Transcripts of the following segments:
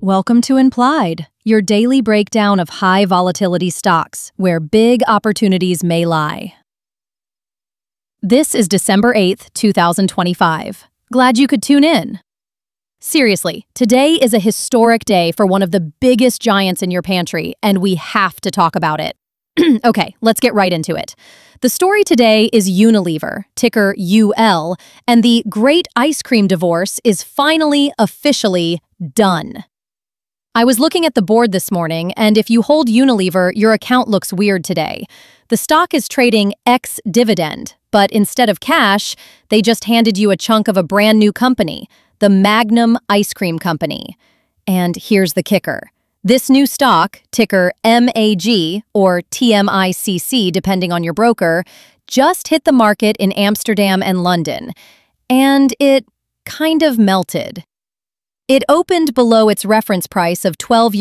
Welcome to Implied, your daily breakdown of high volatility stocks, where big opportunities may lie. This is December 8th, 2025. Glad you could tune in. Seriously, today is a historic day for one of the biggest giants in your pantry, and we have to talk about it. Okay, let's get right into it. The story today is Unilever, ticker UL, and the great ice cream divorce is finally, officially done. I was looking at the board this morning, and if you hold Unilever, your account looks weird today. The stock is trading ex-dividend, but instead of cash, they just handed you a chunk of a brand new company, the Magnum Ice Cream Company. And here's the kicker. This new stock, ticker MAG or TMICC depending on your broker, just hit the market in Amsterdam and London. And it kind of melted. It opened below its reference price of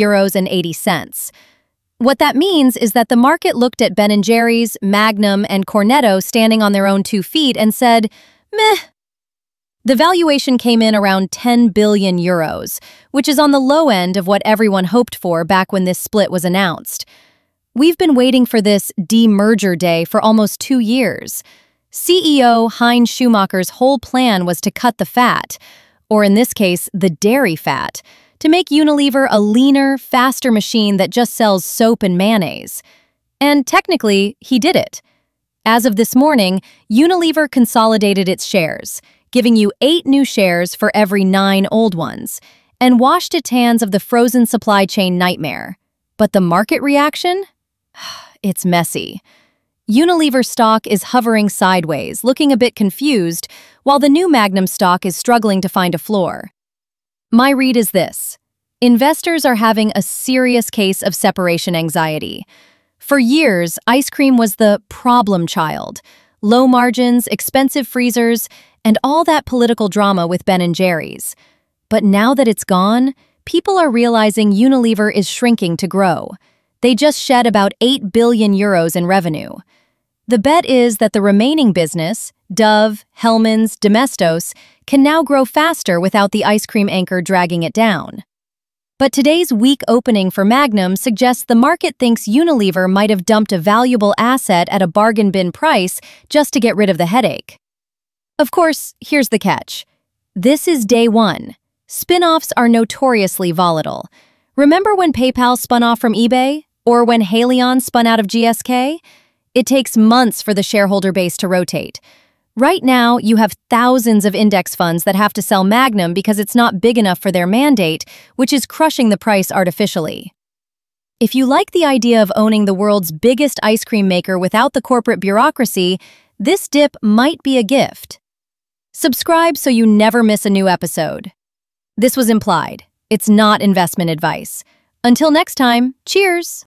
€12.80. What that means is that the market looked at Ben & Jerry's, Magnum, and Cornetto standing on their own 2 feet and said, meh. The valuation came in around €10 billion, which is on the low end of what everyone hoped for back when this split was announced. We've been waiting for this demerger day for almost 2 years. CEO Heinz Schumacher's whole plan was to cut the fat, or in this case, the dairy fat, to make Unilever a leaner, faster machine that just sells soap and mayonnaise. And technically, he did it. As of this morning, Unilever consolidated its shares, giving you 8 new shares for every 9 old ones, and washed its hands of the frozen supply chain nightmare. But the market reaction? It's messy. Unilever stock is hovering sideways, looking a bit confused, while the new Magnum stock is struggling to find a floor. My read is this. Investors are having a serious case of separation anxiety. For years, ice cream was the problem child. Low margins, expensive freezers, and all that political drama with Ben & Jerry's. But now that it's gone, people are realizing Unilever is shrinking to grow. They just shed about €8 billion in revenue. The bet is that the remaining business, Dove, Hellmann's, Domestos, can now grow faster without the ice cream anchor dragging it down. But today's weak opening for Magnum suggests the market thinks Unilever might have dumped a valuable asset at a bargain bin price just to get rid of the headache. Of course, here's the catch. This is day one. Spin-offs are notoriously volatile. Remember when PayPal spun off from eBay? Or when Haleon spun out of GSK? It takes months for the shareholder base to rotate. Right now, you have thousands of index funds that have to sell Magnum because it's not big enough for their mandate, which is crushing the price artificially. If you like the idea of owning the world's biggest ice cream maker without the corporate bureaucracy, this dip might be a gift. Subscribe so you never miss a new episode. This was Implied. It's not investment advice. Until next time, cheers!